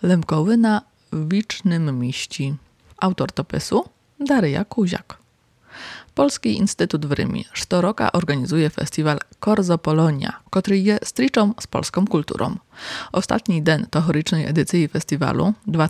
Lemkowyna w Wicznym Mieści. Autor topisu Daryja Kuziak. Polski Instytut w Rymie шторока organizuje festiwal Korzo Polonia, który jest striczą z polską kulturą. Ostatni dzień tegorocznej edycji festiwalu,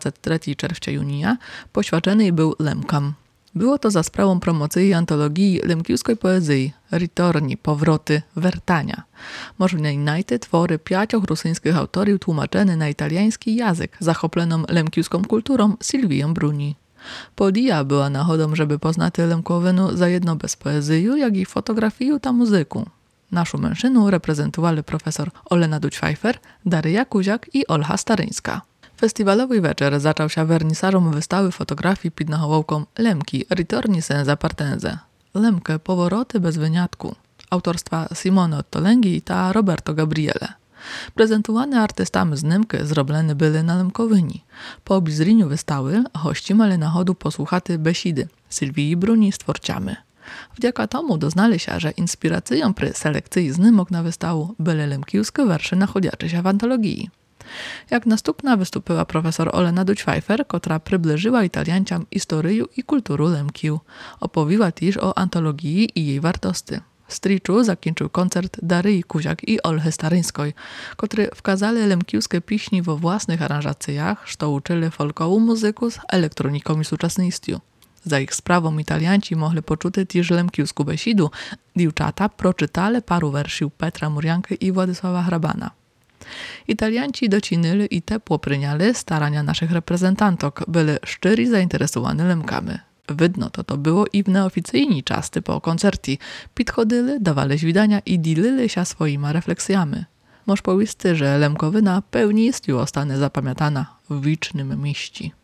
23 czerwca junia, poświęcony był Lemkom. Było to za sprawą promocji antologii lemkiuskiej poezji, ritorni, powroty, wertania. Można znajти twory 5 rosyjskich autorów tłumaczone na italiański język, zachopioną lemkiuską kulturą Silvią Bruni. Podija była nachodą, żeby poznać Lemkowynę zajedno bez poezji, jak i fotografii ta muzyku. Naszą mężczyznę reprezentowali profesor Olena Duć-Pfeiffer, Daryja Kuziak i Olha Staryńska. Festiwalowy wieczór zaczął się wernisażem wystawy fotografii pod nachołką Lemki, ritorni senza partenze. Lemke, powroty bez wyniatku. Autorstwa Simone Ottolenghi i Roberto Gabriele. Prezentowane artystami z Nemki zrobione były na Lemkowyni. Po obizriniu wystawy gości mali nachodu posłuchać besidy Silvii Bruni z twórcami. Wdzięka tomu doznali się, że inspiracją przy selekcji znymok na wystawę były lemkiuskie wiersze nachodzące się w antologii. Jak następna wystąpiła profesor Olena Duć-Pfeiffer, która przybliżyła Italiańcom historię i kulturę Lemkiu. Opowiła też o antologii i jej wartości. W striczu zakończył koncert Daryi Kuziak i Olhy Staryńskiej, które wkazali lemkiuskie piśni we własnych aranżacjach, co uczyli folkową muzykę z elektroniką i współczesnością. Za ich sprawą Italianci mogli poczuć też lemkiuską besidu. Dziewczata proczytali paru wersiów Petra Murianki i Władysława Hrabana. Italianci docinili i tepło pryniali starania naszych reprezentantok, byli szczery zainteresowani Lemkami. Widno to było i w neoficyjni czasy po koncercie. Podchodzili, dawali widania i dzielili się swoimi refleksjami. Moż powiedzieć, że Lemkowyna pełni jest i ostanie zapamiętana w Wicznym Mieści.